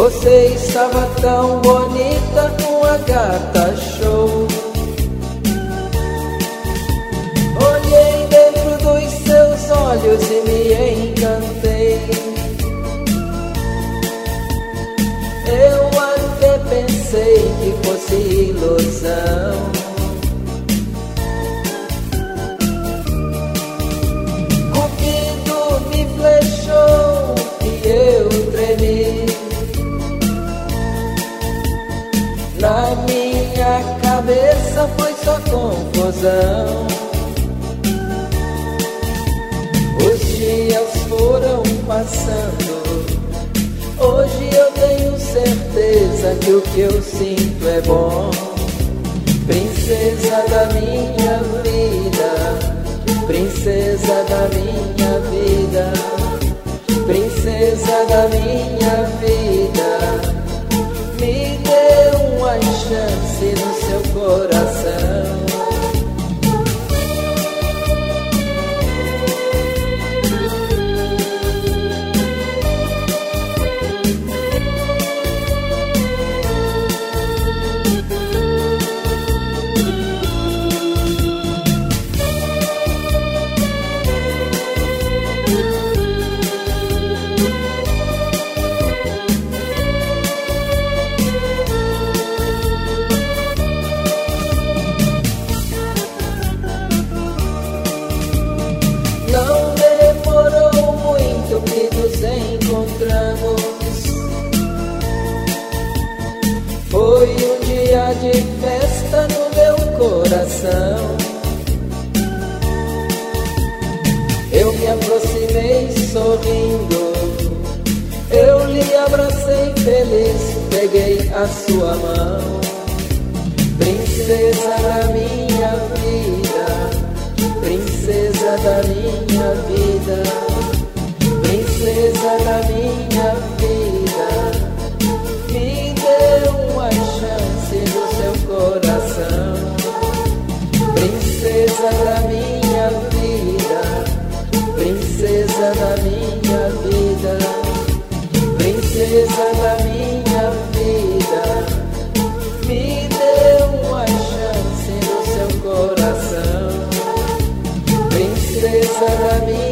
Você estava tão bonita, uma gata show. Olhei dentro dos seus olhos e me encantei. Eu até pensei que fosse ilusão. O vidro me flechou e eu tremi. Na minha cabeça foi só confusão. Os dias foram passando. Hoje eu tenho certeza que o que eu sinto é bom. Princesa da minha vida, princesa da minha vida, princesa da minha vida. Me dê uma chance no seu coração. Não demorou muito que nos encontramos. Foi um dia de festa no meu coração. Eu me aproximei sorrindo, eu lhe abracei feliz, peguei a sua mão. Princesa da minha vida, princesa da minha vida, princesa da minha vida. Me dê uma chance no seu coração. Princesa da minha vida, princesa da minha vida, princesa da minha vida. Me dê uma chance no seu coração. Princesa da minha